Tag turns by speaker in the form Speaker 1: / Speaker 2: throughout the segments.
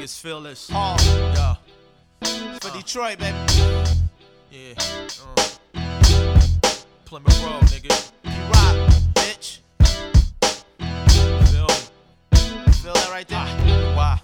Speaker 1: niggas feel this.
Speaker 2: Yeah. It's for Detroit, baby.
Speaker 1: Yeah. Plymouth Road, nigga.
Speaker 2: You rock, bitch.
Speaker 1: Feel me?
Speaker 2: Feel that right there?
Speaker 1: Why?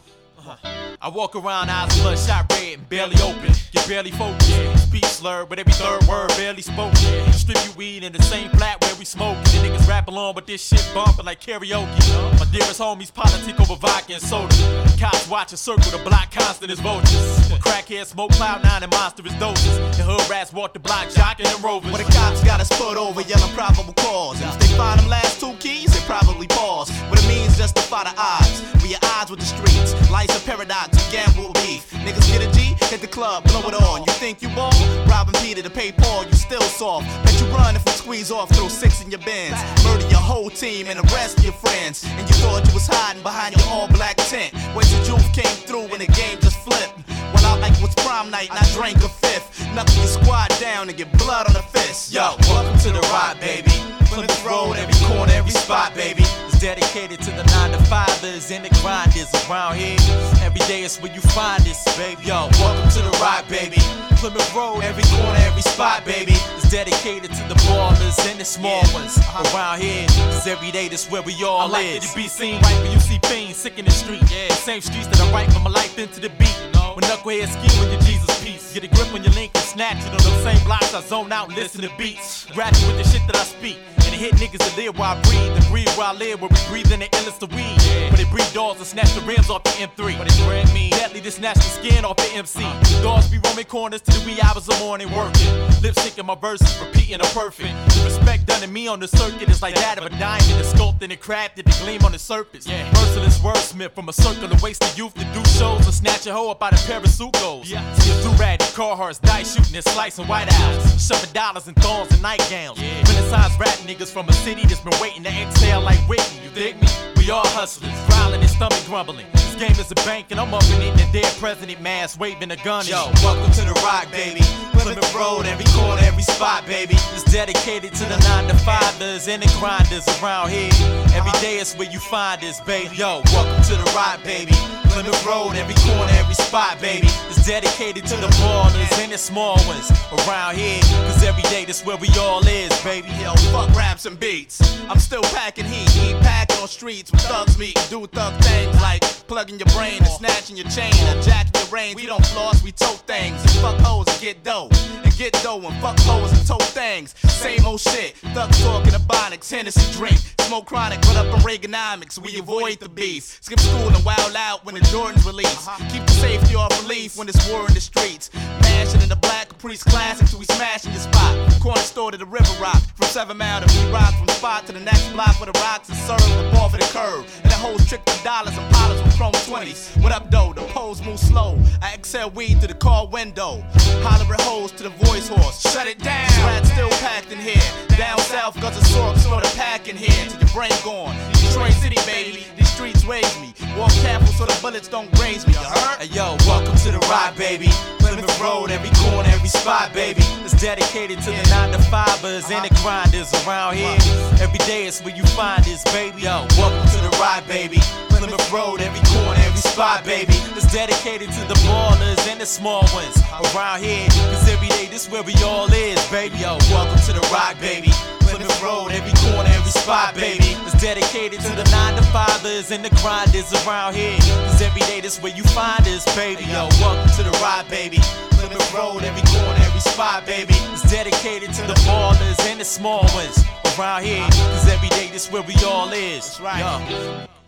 Speaker 1: I walk around, eyes bloodshot red and barely open. Get barely focused. Speech slurred, but every third word barely spoken. Distribute weed in the same flat where we smoking. The niggas rap along, but this shit bumping like karaoke. My dearest homies politic over vodka and soda. Cops watch a circle the block constant as vultures. When crackheads smoke Cloud9 and monstrous doses. The hood rats walk the block jocking and rovers.
Speaker 2: When the cops got us put over, yelling probable cause. And if they find them last two keys, they probably pause. What it means, justify the odds. We at odds with the streets. Life's a paradox, we gamble with beef. Niggas get a G, hit the club, blow it on. You think you ball? Robbing Peter to pay Paul, you still soft. Bet you run if we squeeze off, throw 6 in your bins. Murder your whole team and arrest your friends. And you thought you was hiding behind your all-black tent. Wait till youth came through and the game just flipped. Well, I like what's prom night and I drank a fifth. Knuckle your squad down and get blood on the fist.
Speaker 1: Yo, welcome to the ride, baby. Plymouth Road, every corner, every spot, baby. It's dedicated to the 9-to-5ers and the grinders around here. Every day is where you find this, baby. Yo, welcome to the ride, baby. Plymouth Road, every corner, every spot, baby. It's dedicated to the ballers and the small ones around here. Cause every day this where we all live. I like to be seen right when you see pain sick in the street. Yeah, same streets that I write from my life into the beat. When knuckleheads scheme with your Jesus piece. Get a grip on your link and snatch it on those same blocks. I zone out and listen to beats. Rapping with the shit that I speak. And it hit niggas that live where I breathe. And breathe where I live, where we breathe in the illest of weed. But they breed dogs and snatch the rims off the M3. But it's brand me. Deadly to snatch the skin off the MC. Dogs be roaming corners to the wee hours of morning working. Lip syncing my verses, repeating a perfect. The respect done to me on the circuit is like that of a diamond. It's sculpted and crafted to gleam on the surface. Merciless wordsmith from a circle of wasted youth to do shows and snatch a hoe up out of pair of suit goals. See a do-rag and Carhartts, dice shooting and slicing White House. Shoving dollars and thorns and nightgowns. Renaissance rap niggas from a city that's been waiting to exhale like Whitney. You dig me? We all hustlers, growling and stomach grumbling. This game is a bank and I'm up in it in a dead president mask, waving a gun. Yo, welcome to the rock, baby. Plymouth Road, every corner, every spot, baby. It's dedicated to the 9-to-5ers and the grinders around here. Every day is where you find us, baby. Yo, welcome to the rock, baby. Plymouth Road, every corner, every spot, baby. It's dedicated to the ballers and the small ones around here. Cause every day that's where we all is, baby.
Speaker 2: Yo, fuck raps and beats. I'm still packing heat, packing on streets with thugs meet and do thug things like plugging your brain and snatching your chain and jacking your range. We don't floss, we tote things and fuck hoes and get dough. And get dough and fuck hoes and tote things. Same old shit, thug talking Ebonics, Hennessy drink. Smoke chronic, but up in Reaganomics, we avoid the beef. Skip school and wild out when the Jordans release. Keep the safety off relief when it's war in the streets. Mashing in the black Caprice Classic till we smashing your spot. Corner store to the River Rock, from 7 Mile to B-Rock, from spot to the next block where the rocks is served the ball for the curve. And the hoes trick for dollars and pilots with chrome 20s. What up, though? The pose move slow. I exhale weed through the car window. Holler at hoes to the voice horse. Shut it down. Rats still packed in here. Down south, cause the sorks throw the pack in here. Till your brain gone. Detroit City, baby. These streets raise me. Walk careful so the bullets don't graze me. You heard?
Speaker 1: Hey, yo, welcome to the ride, baby. Plymouth Road, every corner, every spot, baby. It's dedicated to the 9-to-5ers and the grinders around here. Every day is where you find this, baby. Yo, welcome to the ride, baby. Plymouth Road, every corner, every spot, baby. It's dedicated to the ballers and the small ones around here. Cause every day this where we all is, baby. Yo, welcome to the rock, baby. Plymouth Road, every corner, every spot, baby. It's dedicated to the 9-to-5ers and the grinders around here. Cause every day this where you find us, baby. Yo, welcome to the ride, baby. Plymouth Road, every corner, every spot, baby. It's dedicated to the ballers and the small ones around here. Cause every day this where we all is.
Speaker 2: That's right.
Speaker 1: Yo.